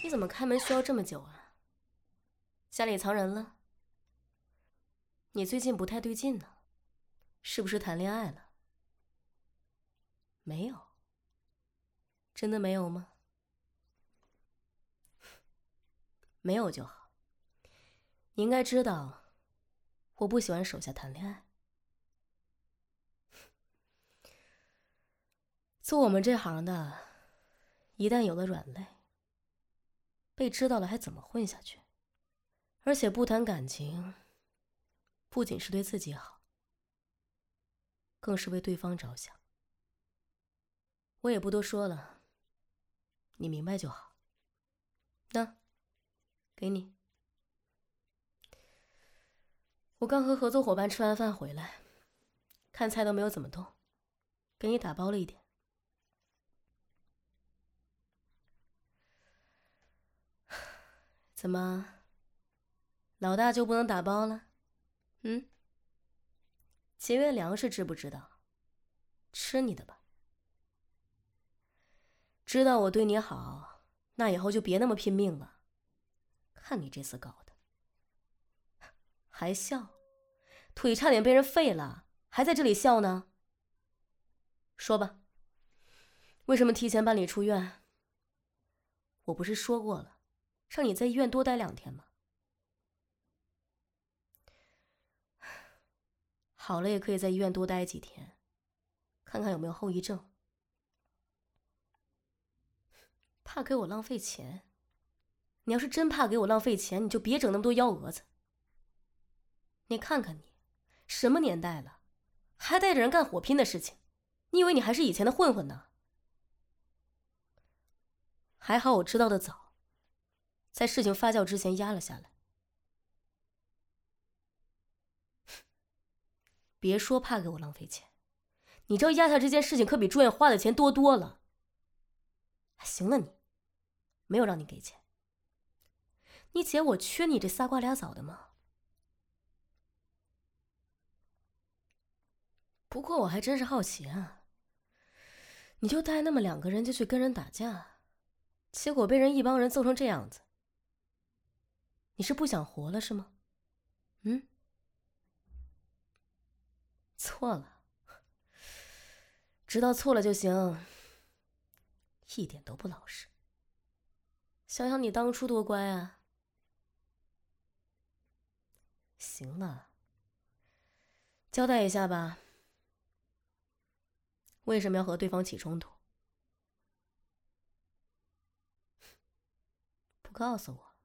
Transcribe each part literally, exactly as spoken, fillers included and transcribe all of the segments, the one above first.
你怎么开门需要这么久啊？家里藏人了？你最近不太对劲呢，是不是谈恋爱了？没有。真的没有吗？没有就好。你应该知道，我不喜欢手下谈恋爱。做我们这行的，一旦有了软肋，被知道了还怎么混下去？而且不谈感情，不仅是对自己好，更是为对方着想。我也不多说了，你明白就好。那，给你。我刚和合作伙伴吃完饭回来，看菜都没有怎么动，给你打包了一点。怎么，老大就不能打包了？嗯？节约粮食知不知道？吃你的吧。知道我对你好，那以后就别那么拼命了。看你这次搞的，还笑，腿差点被人废了，还在这里笑呢。说吧，为什么提前办理出院？我不是说过了，让你在医院多待两天吗？好了也可以在医院多待几天，看看有没有后遗症。怕给我浪费钱？你要是真怕给我浪费钱，你就别整那么多幺蛾子。你看看你，什么年代了，还带着人干火拼的事情？你以为你还是以前的混混呢？还好我知道的早，在事情发酵之前压了下来。别说怕给我浪费钱，你知道压下这件事情可比住院花的钱多多了。行了你，没有让你给钱。你姐我缺你这仨瓜俩枣的吗？不过我还真是好奇啊，你就带那么两个人就去跟人打架，结果被人一帮人揍成这样子，你是不想活了是吗？嗯？错了，知道错了就行，一点都不老实。想想你当初多乖啊。行了，交代一下吧，为什么要和对方起冲突？不告诉我。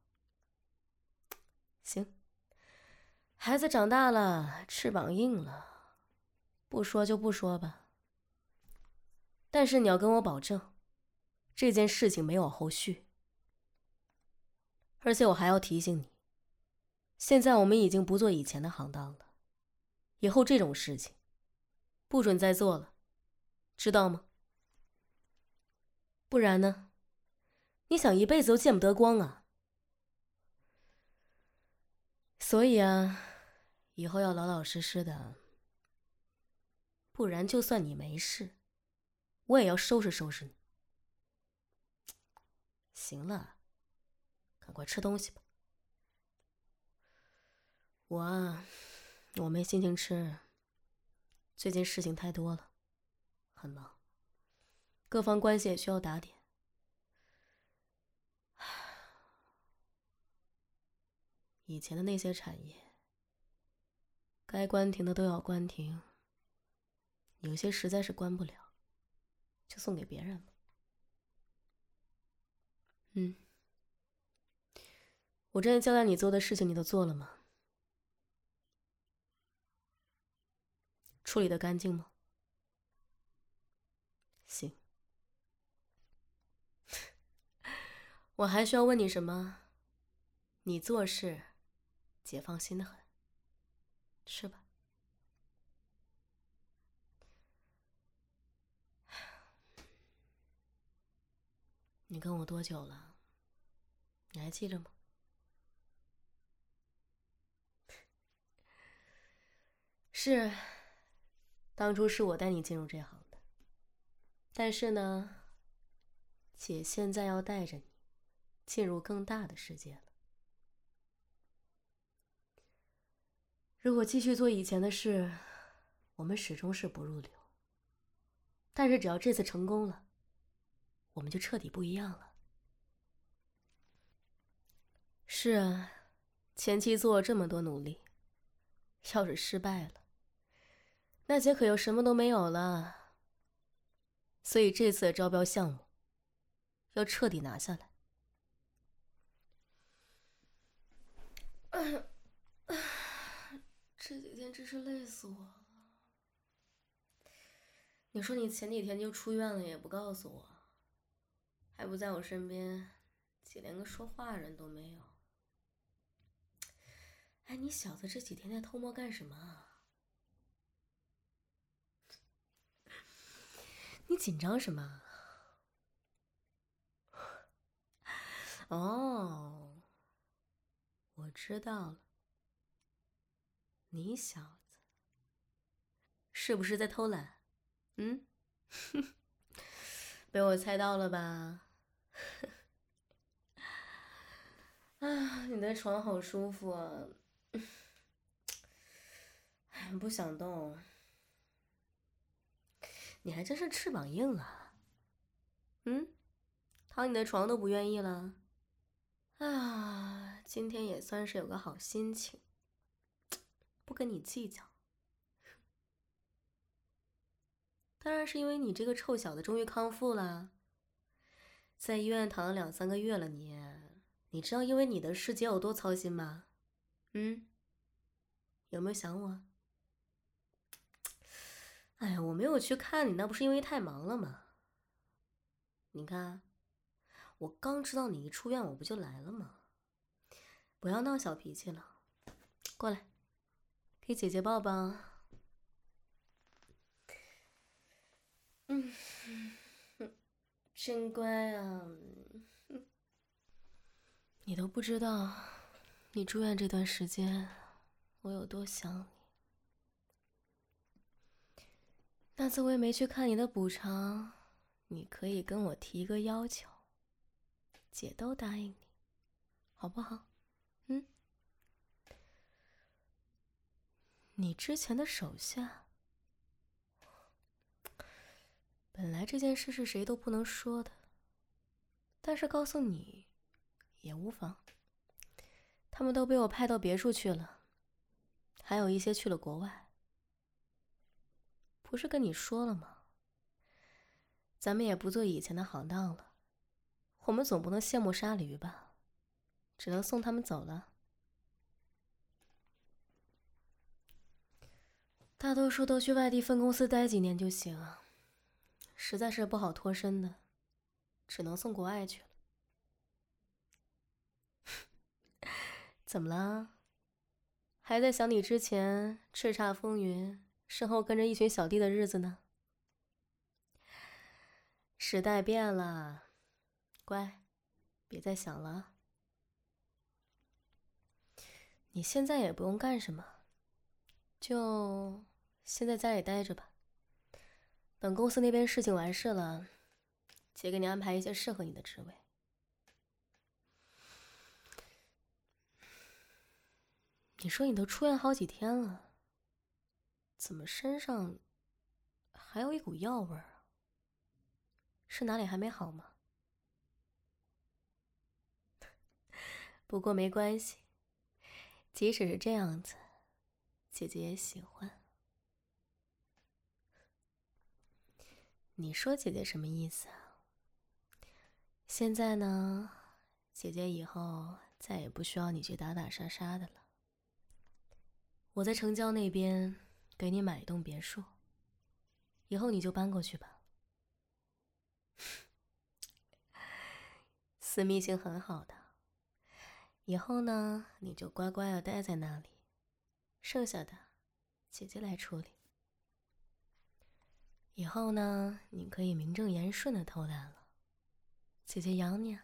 行，孩子长大了，翅膀硬了，不说就不说吧。但是你要跟我保证，这件事情没有后续。而且我还要提醒你，现在我们已经不做以前的行当了，以后这种事情不准再做了，知道吗？不然呢，你想一辈子都见不得光啊。所以啊，以后要老老实实的，不然就算你没事，我也要收拾收拾你。行了，赶快吃东西吧。我啊，我没心情吃，最近事情太多了，很忙，各方关系也需要打点。以前的那些产业，该关停的都要关停，有些实在是关不了，就送给别人了。嗯，我之前交代你做的事情，你都做了吗？处理得干净吗？行。我还需要问你什么？你做事，姐放心的很。吃吧。你跟我多久了？你还记着吗？是，当初是我带你进入这行的，但是呢，姐现在要带着你进入更大的世界了。如果继续做以前的事，我们始终是不入流。但是只要这次成功了，我们就彻底不一样了。是啊，前期做了这么多努力，要是失败了，那姐可又什么都没有了。所以这次的招标项目要彻底拿下来。这几天真是累死我了。你说你前几天就出院了也不告诉我，还不在我身边，姐连个说话人都没有。哎，你小子这几天在偷摸干什么啊？你紧张什么？哦，我知道了，你小子是不是在偷懒？嗯，被我猜到了吧？啊，你的床好舒服啊！哎，不想动。你还真是翅膀硬啊！嗯，躺你的床都不愿意了。啊，今天也算是有个好心情，不跟你计较。当然是因为你这个臭小子终于康复了，在医院躺了两三个月了你，你知道因为你的事姐有多操心吗？嗯，有没有想我？哎呀，我没有去看你，那不是因为太忙了吗？你看，我刚知道你一出院，我不就来了吗？不要闹小脾气了，过来，给姐姐抱抱。嗯，真乖啊！你都不知道，你住院这段时间，我有多想你。那次我也没去看你的补偿，你可以跟我提一个要求，姐都答应你，好不好？嗯？你之前的手下，本来这件事是谁都不能说的，但是告诉你也无妨。他们都被我派到别处去了，还有一些去了国外。不是跟你说了吗？咱们也不做以前的行当了，我们总不能羡慕杀驴吧，只能送他们走了。大多数都去外地分公司待几年就行，实在是不好脱身的，只能送国外去了。怎么了？还在想你之前叱咤风云，身后跟着一群小弟的日子呢？时代变了，乖，别再想了。你现在也不用干什么，就先在家里待着吧。等公司那边事情完事了，姐给你安排一些适合你的职位。你说你都出院好几天了，怎么身上还有一股药味儿啊？是哪里还没好吗？不过没关系，即使是这样子，姐姐也喜欢。你说姐姐什么意思啊？现在呢，姐姐以后再也不需要你去打打杀杀的了。我在城郊那边给你买一栋别墅，以后你就搬过去吧。私密性很好的，以后呢，你就乖乖的待在那里，剩下的姐姐来处理。以后呢，你可以名正言顺的偷懒了，姐姐养你啊。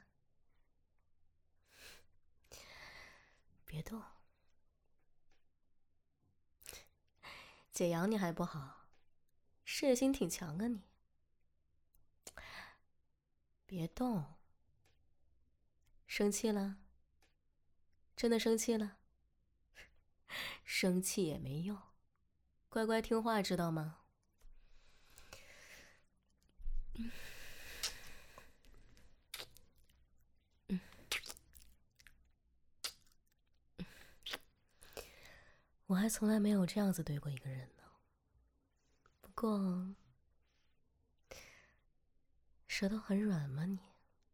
别动，姐养你还不好，事业心挺强啊你。别动， 生气了？真的生气了？生气也没用，乖乖听话，知道吗？嗯嗯我还从来没有这样子对过一个人呢。不过，舌头很软吗你？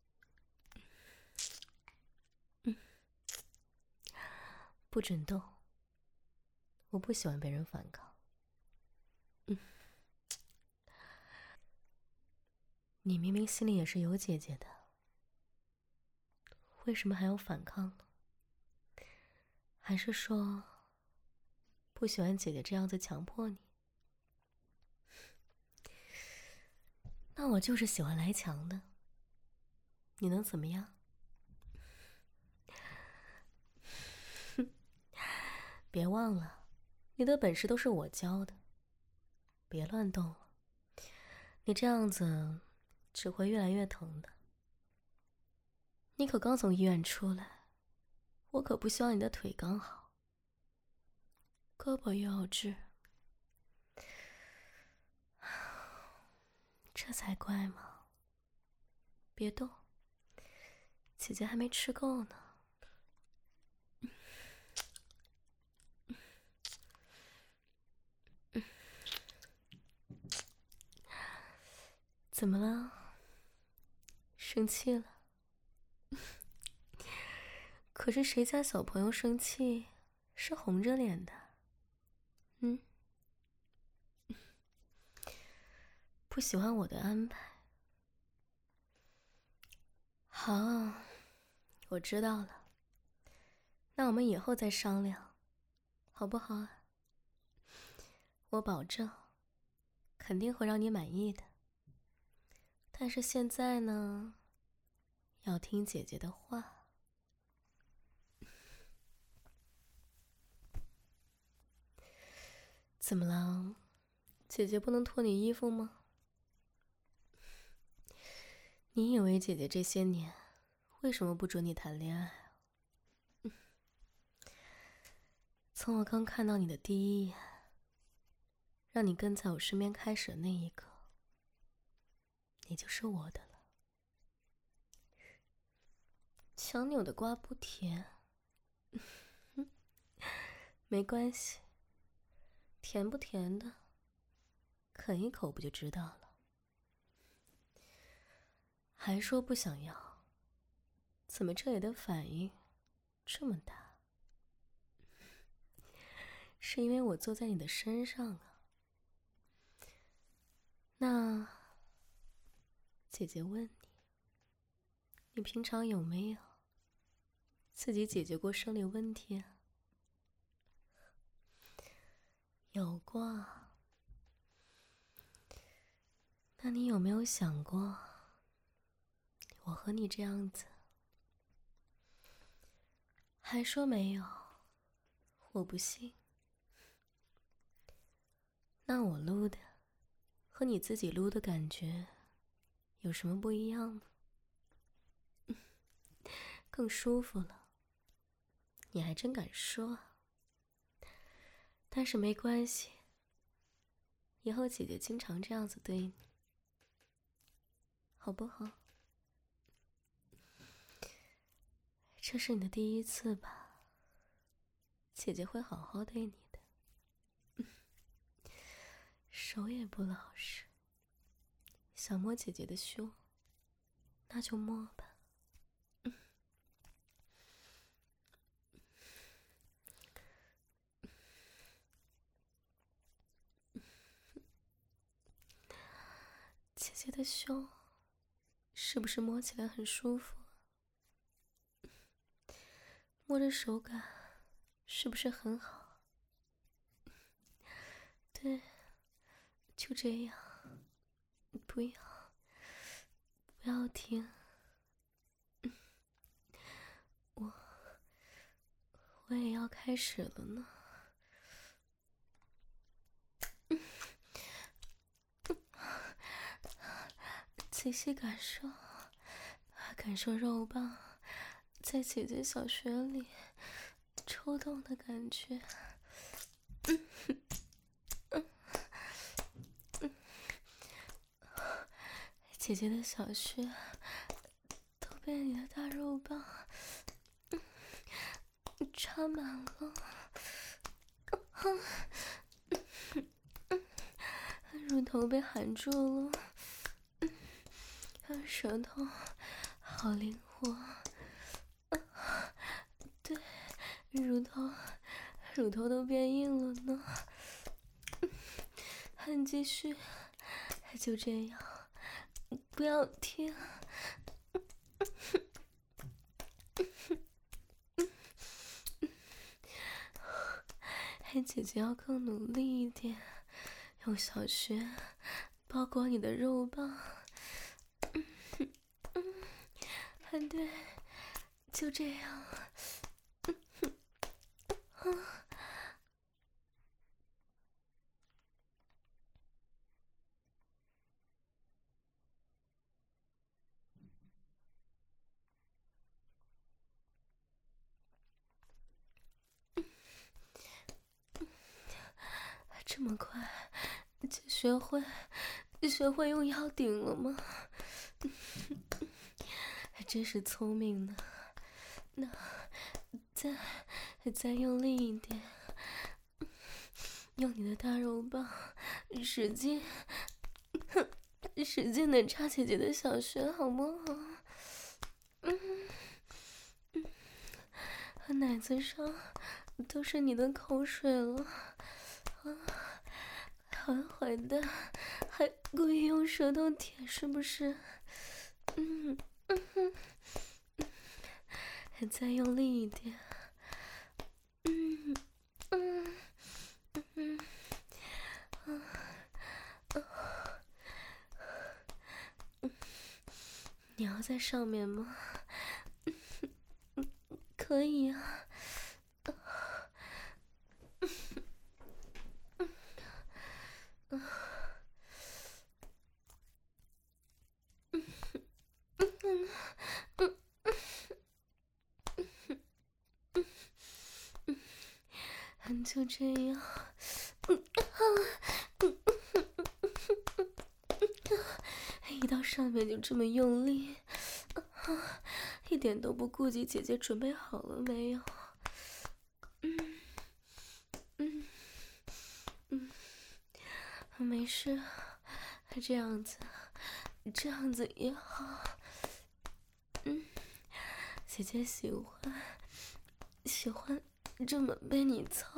嗯，不准动，我不喜欢被人反抗。嗯，你明明心里也是有姐姐的，为什么还要反抗呢？还是说，不喜欢姐姐这样子强迫你？那我就是喜欢来强的，你能怎么样？别忘了，你的本事都是我教的，别乱动了，你这样子只会越来越疼的。你可刚从医院出来，我可不希望你的腿刚好，胳膊又要治，这才怪嘛！别动，姐姐还没吃够呢。怎么了？生气了？可是谁家小朋友生气是红着脸的？嗯？不喜欢我的安排？好，我知道了。那我们以后再商量，好不好啊？我保证，肯定会让你满意的。但是现在呢，要听姐姐的话。怎么了？姐姐不能脱你衣服吗？你以为姐姐这些年为什么不准你谈恋爱啊？从我刚看到你的第一眼，让你跟在我身边开始的那一刻，你就是我的了。强扭的瓜不甜，没关系，甜不甜的，啃一口不就知道了。还说不想要，怎么这里的反应这么大？是因为我坐在你的身上啊？那姐姐问你，你平常有没有自己解决过生理问题啊？有过。那你有没有想过，我和你这样子？还说没有，我不信。那我撸的和你自己撸的感觉有什么不一样吗？更舒服了，你还真敢说啊。但是没关系，以后姐姐经常这样子对你，好不好？这是你的第一次吧？姐姐会好好对你的。手也不老实，想摸姐姐的胸，那就摸吧。姐姐的胸是不是摸起来很舒服？摸着手感是不是很好？对，就这样，不要，不要停。我，我也要开始了呢。仔细感受，感受肉棒在姐姐小穴里抽动的感觉。嗯嗯嗯，姐姐的小穴都被你的大肉棒插满了。嗯嗯，乳头被含住了。嗯，舌头好灵活。对，乳头乳头都变硬了呢。还继续，就这样，不要停。还姐姐要更努力一点，用小穴包裹你的肉棒。还对，就这样。这么快就学会学会用腰顶了吗？还真是聪明呢。那再再用力一点，用你的大肉棒使劲使劲的插姐姐的小穴，好不好？嗯嗯，奶子上都是你的口水了。啊，好坏蛋，还故意用舌头舔，是不是？嗯嗯哼，嗯，再用力一点。嗯嗯嗯嗯嗯，你要在上面吗？可以啊。就这样，一到上面就这么用力，一点都不顾及姐姐准备好了没有。嗯嗯嗯，没事，这样子这样子也好。嗯，姐姐喜欢喜欢这么被你操。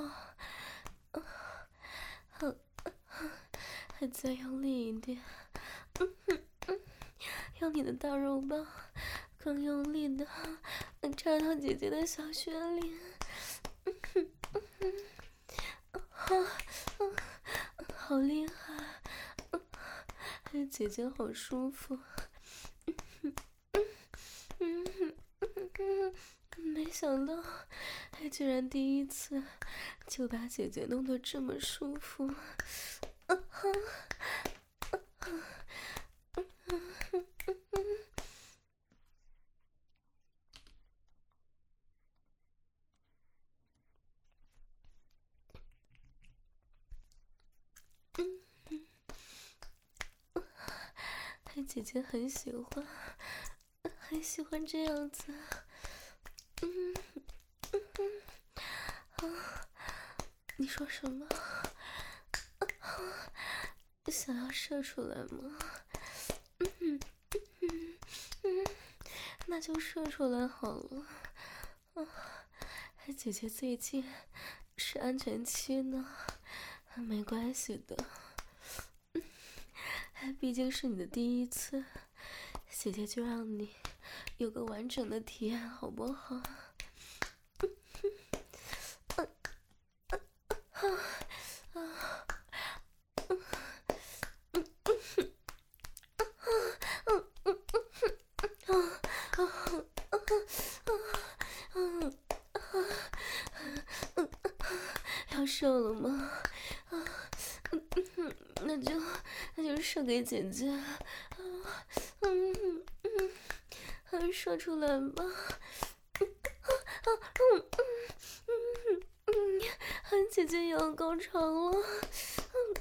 还再用力一点。嗯嗯嗯，用你的大肉棒更用力的插到姐姐的小穴里。嗯嗯嗯，啊啊，好厉害！嗯，姐姐好舒服。嗯嗯嗯嗯嗯，没想到居然第一次就把姐姐弄得这么舒服。啊哈！姐姐很喜欢，很喜欢这样子。嗯嗯嗯，啊，你说什么？啊，想要射出来吗？嗯嗯嗯嗯，那就射出来好了。啊，姐姐最近是安全期呢，没关系的。毕竟是你的第一次，姐姐就让你有个完整的体验，好不好？要射了吗？那就那就射给姐姐。嗯嗯嗯，射出来吧。 嗯嗯嗯嗯，姐姐也要高潮了。嗯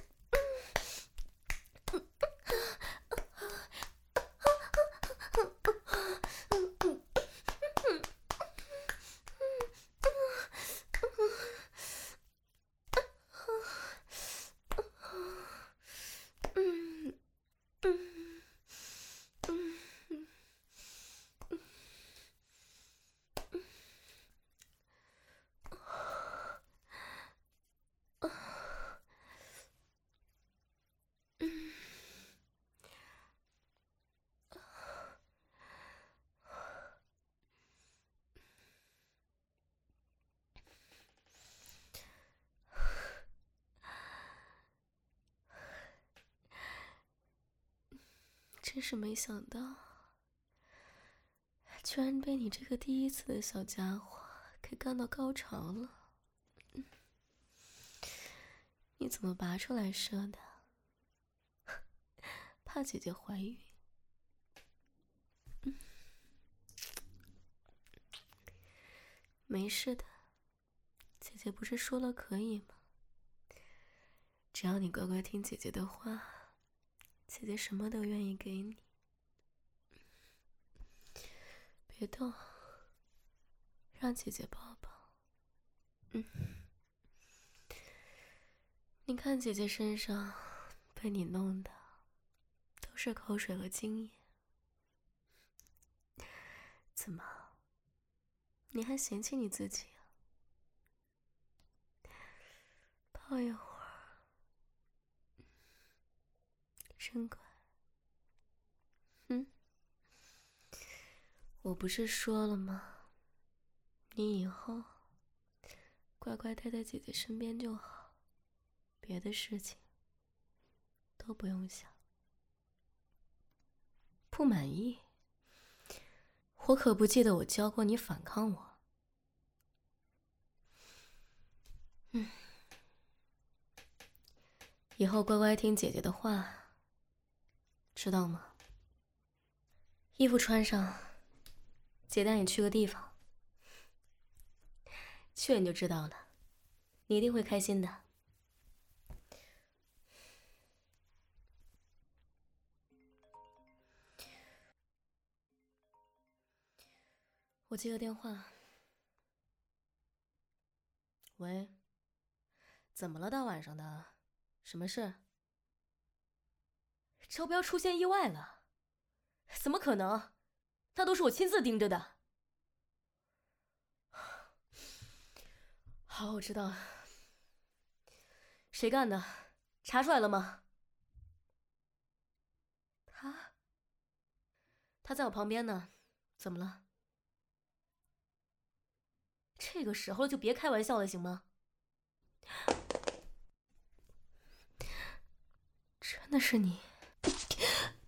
嗯真是没想到，居然被你这个第一次的小家伙给干到高潮了。嗯、你怎么拔出来射的？怕姐姐怀孕？嗯、没事的，姐姐不是说了可以吗？只要你乖乖听姐姐的话，姐姐什么都愿意给你。别动，让姐姐抱抱。嗯，你看姐姐身上被你弄的都是口水和精液，怎么，你还嫌弃你自己啊？抱一会儿，真乖。嗯，我不是说了吗？你以后乖乖待在姐姐身边就好，别的事情都不用想。不满意？我可不记得我教过你反抗我。嗯，以后乖乖听姐姐的话，知道吗？衣服穿上，姐带你去个地方，去了你就知道了，你一定会开心的。我接个电话。喂，怎么了？大晚上的，什么事？招标出现意外了？怎么可能？那都是我亲自盯着的。好，我知道了。谁干的？查出来了吗？他，他在我旁边呢，怎么了？这个时候就别开玩笑了，行吗？真的是你？